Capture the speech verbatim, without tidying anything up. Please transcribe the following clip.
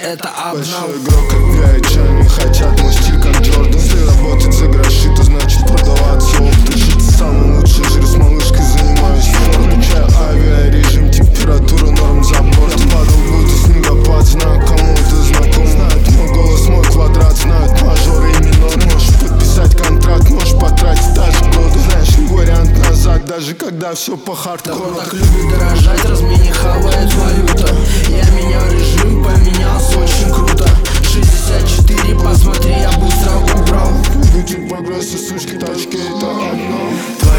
это обнал. Большой игрок, как я и Джонни, хотят мой стиль, как Джордан. Если работать за гроши, то значит продаваться опыт. Жить самый лучший жир с малышкой, занимаюсь спортом. Включаю авиарежим, температура норм за борт. Я падал будто снегопад, знаю, кому это знаком. Знают мой голос, мой квадрат, знают мажоры и минор. Можешь подписать контракт, можешь потратить даже годы. Знаешь, не вариант назад, даже когда все по хардкору. Народ так любит дорожать, размене хавает валюта. Я менял режим, поменялся очень круто. шестьдесят четыре, посмотри, я быстро убрал. Будете прогресса, сучки, тачки, это одно.